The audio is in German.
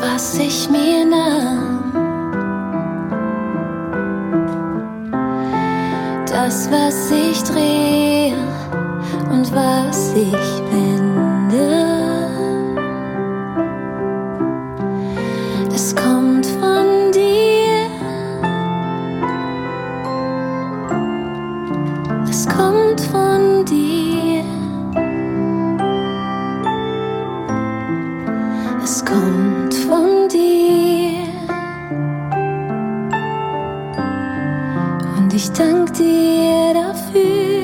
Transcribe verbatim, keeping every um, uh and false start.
was ich mir nahm. Das, was ich drehe und was ich wende, das kommt von dir. Es kommt von dir. Es kommt von dir. Und ich danke dir dafür.